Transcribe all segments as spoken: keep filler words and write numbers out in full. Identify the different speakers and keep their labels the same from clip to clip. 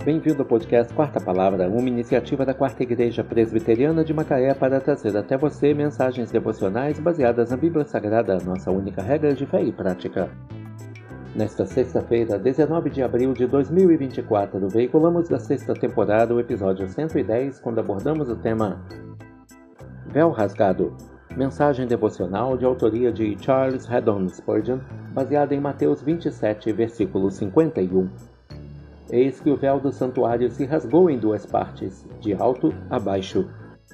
Speaker 1: Bem-vindo ao podcast Quarta Palavra, uma iniciativa da Quarta Igreja Presbiteriana de Macaé para trazer até você mensagens devocionais baseadas na Bíblia Sagrada, nossa única regra de fé e prática. Nesta sexta-feira, dezenove de abril de dois mil e vinte e quatro, veiculamos da sexta temporada o episódio cento e dez, quando abordamos o tema Véu Rasgado, mensagem devocional de autoria de Charles Haddon Spurgeon, baseada em Mateus vinte e sete, versículo cinquenta e um. Eis que o véu do santuário se rasgou em duas partes, de alto a baixo.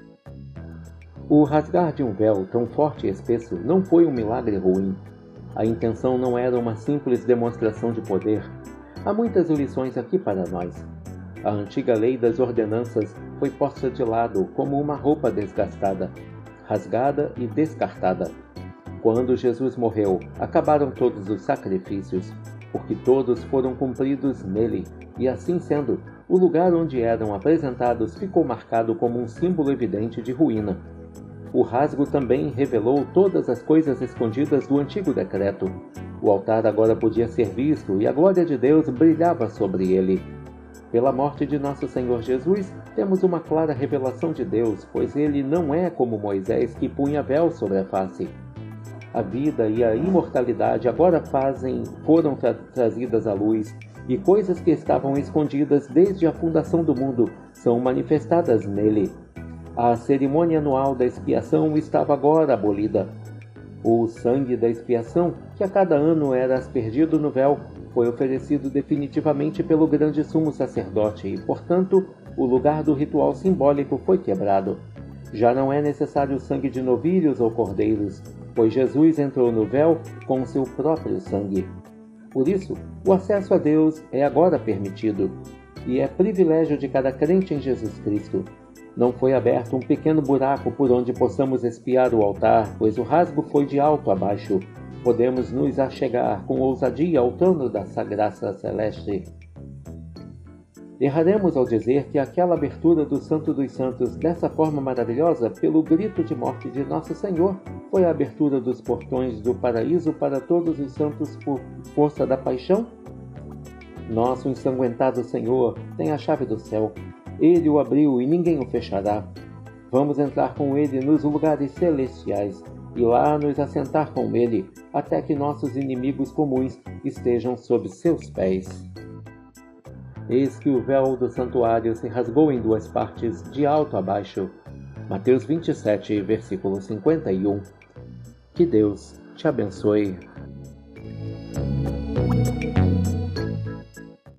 Speaker 1: O rasgar de um véu tão forte e espesso não foi um milagre ruim. A intenção não era uma simples demonstração de poder. Há muitas lições aqui para nós. A antiga lei das ordenanças foi posta de lado como uma roupa desgastada, rasgada e descartada. Quando Jesus morreu, acabaram todos os sacrifícios, porque todos foram cumpridos nele, e assim sendo, o lugar onde eram apresentados ficou marcado como um símbolo evidente de ruína. O rasgo também revelou todas as coisas escondidas do antigo decreto. O altar agora podia ser visto e a glória de Deus brilhava sobre ele. Pela morte de nosso Senhor Jesus, temos uma clara revelação de Deus, pois ele não é como Moisés que punha véu sobre a face. A vida e a imortalidade agora fazem, foram tra- trazidas à luz, e coisas que estavam escondidas desde a fundação do mundo são manifestadas nele. A cerimônia anual da expiação estava agora abolida. O sangue da expiação, que a cada ano era aspergido no véu, foi oferecido definitivamente pelo grande sumo sacerdote e, portanto, o lugar do ritual simbólico foi quebrado. Já não é necessário o sangue de novilhos ou cordeiros, pois Jesus entrou no véu com seu próprio sangue. Por isso, o acesso a Deus é agora permitido, e é privilégio de cada crente em Jesus Cristo. Não foi aberto um pequeno buraco por onde possamos espiar o altar, pois o rasgo foi de alto a baixo. Podemos nos achegar com ousadia ao trono da graça celeste. Erraremos ao dizer que aquela abertura do Santo dos Santos, dessa forma maravilhosa, pelo grito de morte de Nosso Senhor, foi a abertura dos portões do paraíso para todos os santos por força da paixão? Nosso ensanguentado Senhor tem a chave do céu. Ele o abriu e ninguém o fechará. Vamos entrar com ele nos lugares celestiais e lá nos assentar com ele, até que nossos inimigos comuns estejam sob seus pés. Eis que o véu do santuário se rasgou em duas partes, de alto a baixo. Mateus vinte e sete, versículo cinquenta e um. Que Deus te abençoe.